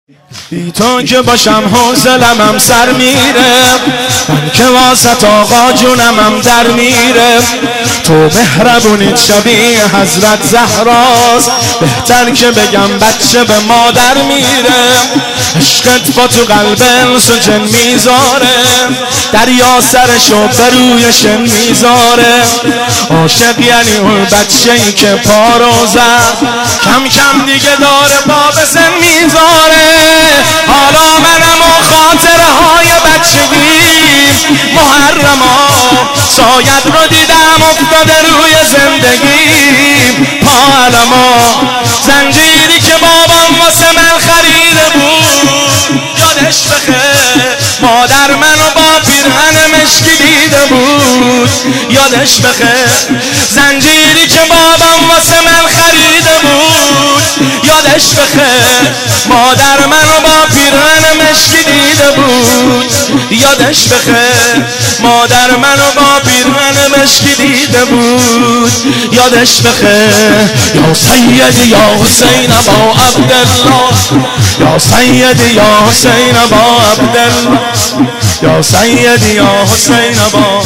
بی تو که باشم حوصله‌ام سر میره، من که واسط آقا جونم در میره. تو مهربونیت شبیه حضرت زهراست، بهتر که بگم بچه به مادر میره. عشقت با تو قلب انس و جن میذاره، دریا سرشو به روی شن میذاره. عاشق یعنی اون بچه‌ای که پا رو زد، کم کم دیگه داره پا به سن میذاره. حالا منم و خاطره های بچگی محرما، شاید رو دیدم افتاده روی زندگی. پا علما زنجیری که بابام واسه من خریده بود، یادش بخیر مادر منو با پیرهن مشکی دیده بود. یادش بخیر زنجیری که بابام واسه من خریده بود، یادش بخیر مادر منو با پیرهن مشکی دیده بود. یادش بخیر مادر منو با پیرهن مشکی دیده بود. یادش بخیر یا سیدی یا حسین ابا عبدالله، یا سیدی یا حسین ابا عبدالله، یا سیدی یا حسین ابا.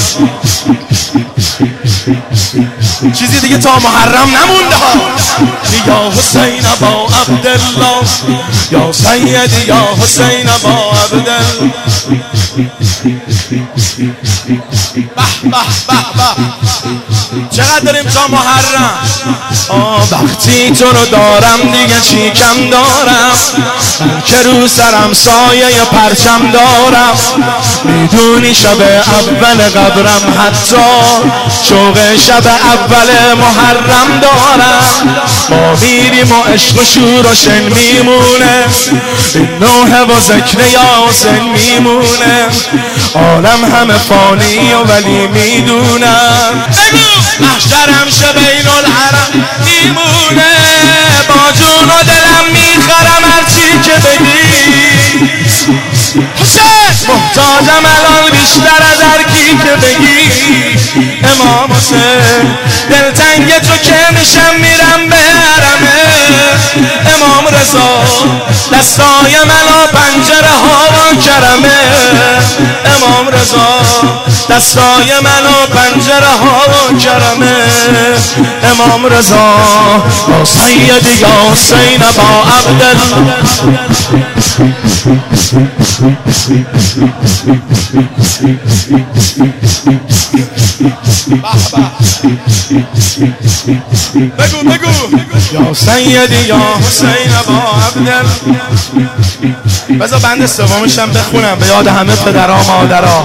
چیزی دیگه تا محرم نمونده ها. یا حسین ابا عبدالله، یا سیدی یا حسین ابا عبدالله. به به به به، چقدر داریم تا محرم. وقتی تو رو دارم دیگه چی کم دارم، من که رو سرم سایه پرچم دارم. میدونی شب اول قبرم حتی شوق شب اول محرم دارم. ما میریم و عشق و شور و شن میمونه، این نوحه و ذکر یا حسین میمونه. عالم همه فانی و ولی میدونم، محشرم شه بین الحرم میمونه. با جون و دلم میخرم هرچی که بگی. حسین محتاجم الان بیشتر از هر کی که بگی. امام حسین دلتنگ تو که میشم میرم به حرمه. امام رضا دستای منو پنجره ها و کرمه. امام رضا دستای منو پنجره ها و کرمه. امام رضا یا سیدی یا حسین ابا عبدالله. بگو بگو یا سیدی یا حسین ابا عبدالله. بذار بند سومشم بخونم به یاد همه پدرها مادرها.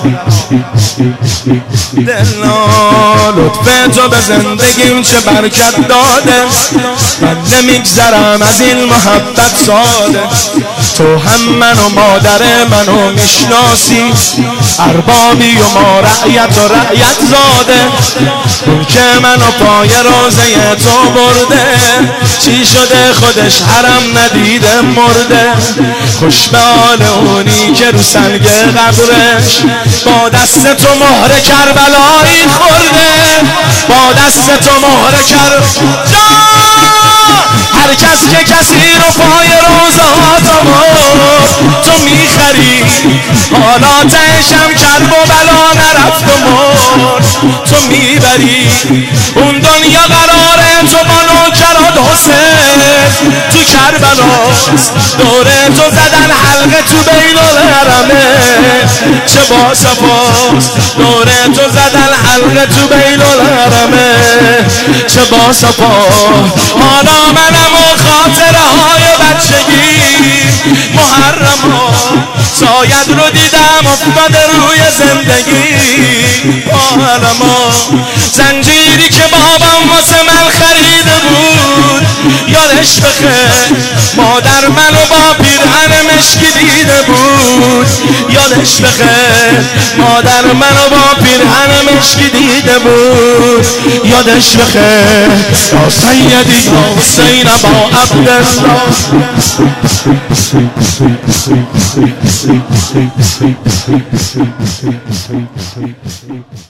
دلا لطف تو به زندگیم چه برکت داده، من نمیگذرم از این محبت ساده. تو هم من و مادر منو میشناسی، اربابی و ما رعیت و رعیت زاده. اون که منو پای روزه تو برده، چی شده خودش حرم ندیده مرده. خوش به حال اونی که رو سنگ قبرش با دست تو مهر کربلایی خورده. با دست تو مهر کربلایی. هر کس که کسی رو پای روزه ها تو میخری، حالا تهشم کرب و بلا نرفت و مرد. تو میبری اون دنیا قراره تو با نوکرات حسین تو کربلا. دوره تو زدن حلقه تو بین الحرمه، چه با صفاست. دوره تو زدن حلقه تو بین الحرمه، چه با صفا. حالا منم و خاطره های بچگی محرما، شاید رو دیدم افتاده روی زندگی. عالما زنجیری که بابام واسه من خریده بود، یادش بخیر مادر منو با پیرهن مشکی دیده بود. یادش بخیر مادر منو با پیرهن مشکی دیده بود. یادش بخیر یا سیدی یا حسین ابا عبدالله. Thank you.